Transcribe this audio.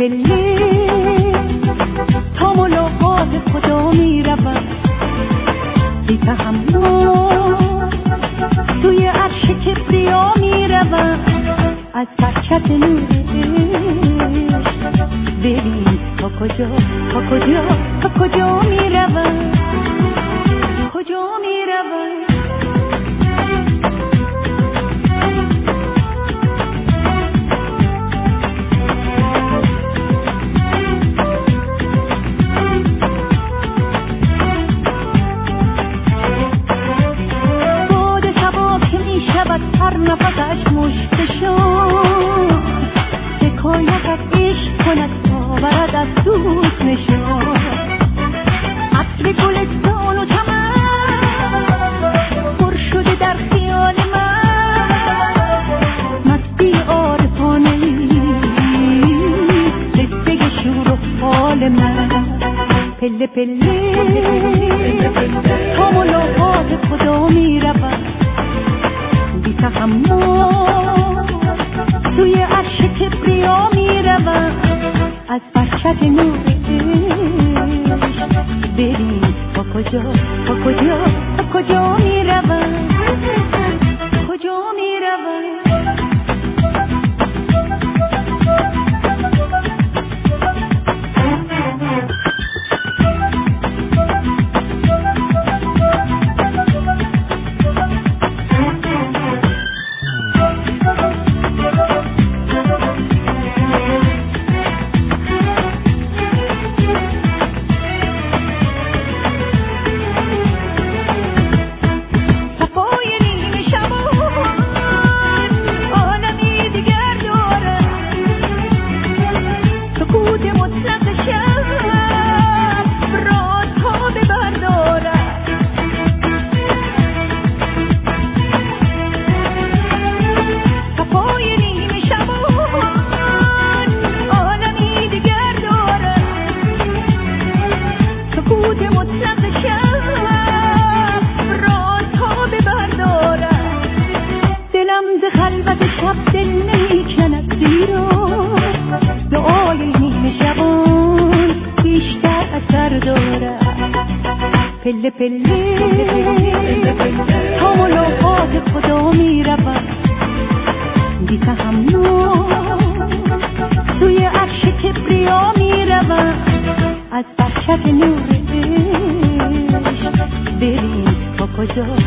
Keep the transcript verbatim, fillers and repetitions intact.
پله تا ملاقات خدا می روم، بی تحمل توی عرش کبریا می روم، از برکت نورش ببین تا کجا تا کجا تا کجا می روم، کجا می روم. هر نفسش مشتشان حکایت از عشق کند تا برد از دوست نشان، عطر گلستان و چمن پر شده در خیال من، مستی عارفانه قصه شور و حال من، پله پله تا ملاقات خدا می روم، بی تحمل توی عرش کبریا می روم، از برکت نورش ببین تا کجا تا کجا تا کجا می روم، کجا می روم. پله پله تا ملاقات خدا می روم، بی تحمل توی عرش کبریا می روم، از برکت نورش ببین تا کجا